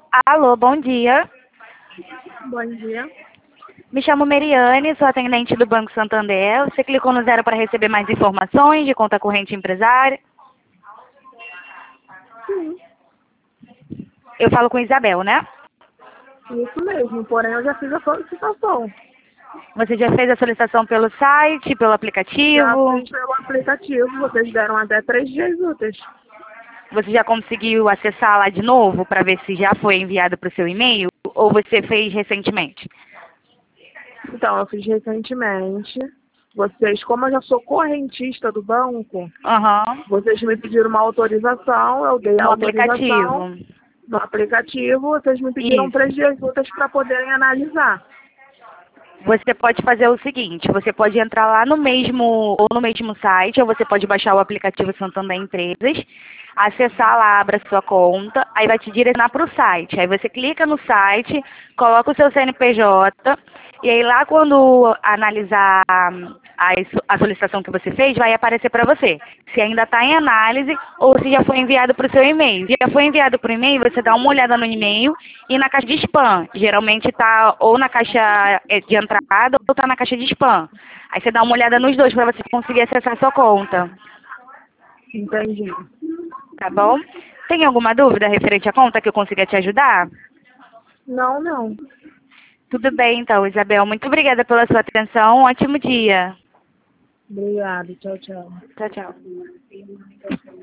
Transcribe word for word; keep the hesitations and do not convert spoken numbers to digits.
Alô, bom dia. Bom dia. Me chamo Meriane, sou atendente do Banco Santander. Você clicou no zero para receber mais informações de conta corrente empresária? Sim, Eu falo com Isabel, né? isso mesmo. Porém, eu já fiz a solicitação. Você já fez a solicitação pelo site, pelo Já aplicativo? fiz pelo aplicativo. Vocês deram até três dias úteis. Você já conseguiu acessar lá de novo para ver se já foi enviado para o seu e-mail? Ou você fez recentemente? Então, eu fiz recentemente. Vocês, como eu já sou correntista do banco, Aham. vocês me pediram uma autorização, eu dei a No autorização aplicativo. no aplicativo. Vocês me pediram Isso. três dias úteis para poderem analisar. Você pode fazer o seguinte, você pode entrar lá no mesmo, ou no mesmo site, ou você pode baixar o aplicativo Santander Empresas, acessar lá, abra sua conta, aí vai te direcionar para o site. Aí você clica no site, coloca o seu C N P J, e aí lá quando analisar a, a solicitação que você fez, vai aparecer para você se ainda está em análise ou se já foi enviado para o seu e-mail. Se já foi enviado para o e-mail, você dá uma olhada no e-mail e na caixa de spam. Geralmente está ou na caixa de entrada ou está na caixa de spam. Aí você dá uma olhada nos dois para você conseguir acessar a sua conta. Entendi. Tá bom? Tem alguma dúvida referente à conta que eu consiga te ajudar? Não, não. Tudo bem, então, Isabel. Muito obrigada pela sua atenção. Um ótimo dia. Obrigada. Tchau, tchau. Tchau, tchau.